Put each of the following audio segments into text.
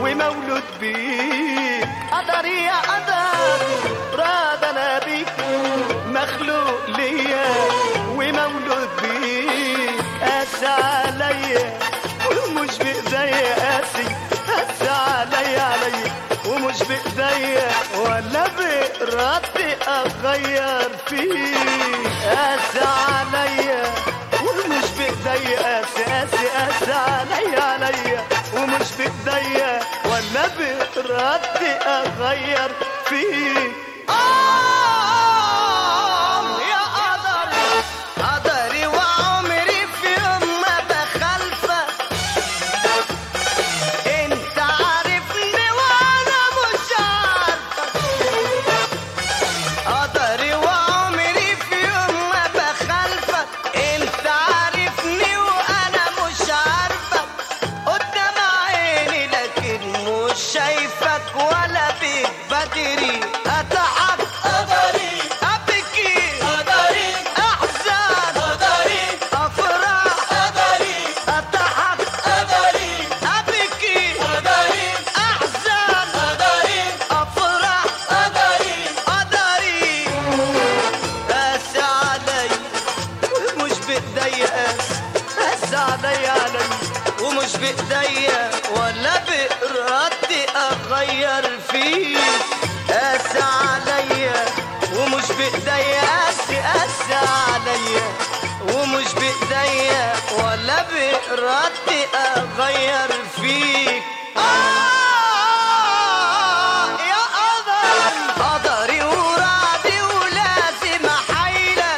ومولود بيك. قدري يا قدر راد انا بيك، مخلوق ليا ومولود بيك. قاسي عليا ومش بايديا، قاسي عليا ومش بايديا، ولا بإرادتي اغير فيك. قاسي عليا ومش بايديا، قاسي عليا ومش بايديا، ولا بإرادتي اغير فيك. يا قدر قدري وعمري في يوم ما بخالفك، انت عارفني وانا مش عارفك. قدري وعمري في يوم ما بخالفك، انت عارفني وانا مش عارفك. قدام عيني لكن مش شايفك، ولا بيك بدري اضحك قدري، ابكي قدري، احزن قدري، افرح قدري، اضحك قدري، ابكي قدري، احزن قدري، افرح قدري. قاسي علي ومش بايديا، قاسي علي ومش بايديا، ولا بإرادتي اغير فيك. قاسي عليا ومش بايديا، قاسي عليا ومش بايديا، ولا بإرادتي اغير فيك. يا قدر قدري ورعدي ولازم احايلك،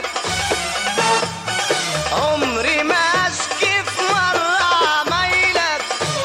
عمري ما اشكي في مرة عمايلك.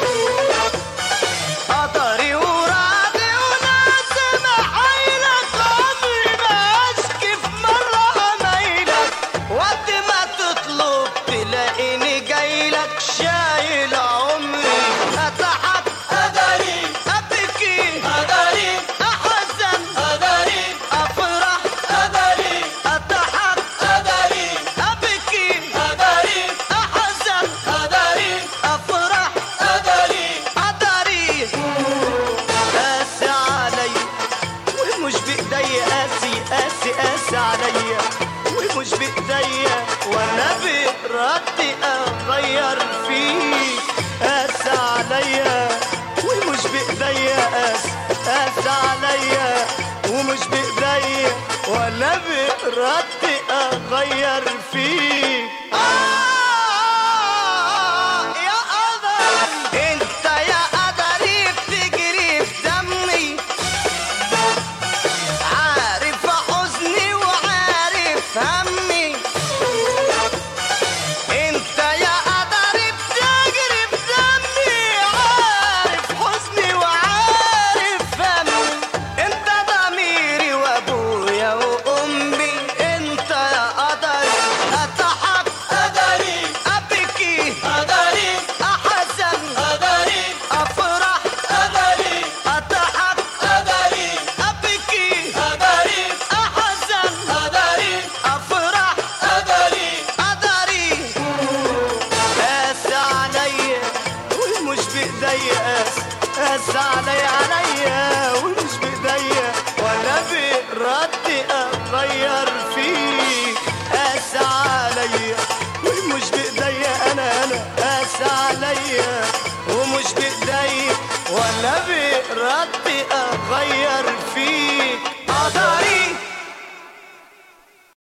قدري ورعدي ولازم احايلك، عمري ما اشكي في مرة عمايلك. وقت ما تطلب تلاقيني جايلك، شايل عمري اضحك قدري، ابكي قدري، احزن قدري، افرح قدري، اضحك قدري، ابكي قدري، احزن قدري، افرح قدري. قاسي علي ومش بايديا، قاسي عليا ومش بايديا، ولا بإرادتي اغير فيك. قاسي عليا ومش بايديا، قاسي عليا ومش بايديا، ولا بإرادتي اغير فيك. يا قدر انت يا قدري بتجري في دمي، عارف حزني وعارف همي. انت يا قدري بتجري في دمي، عارف حزني وعارف همي. انت ضميري وابويا وامي، انت يا قدري اضحك قدري، ابكي قدري، احزن قدري، افرح قدري، اضحك قدري، ابكي قدري، احزن قدري، افرح قدري. قاسي عليا ومش بايديا، قاسي عليا ومش بايديا، ولا بإرادتي اغير فيك. قاسي عليا ومش بايديا، انا قاسي عليا ومش بايديا، ولا بإرادتي اغير فيك. قدري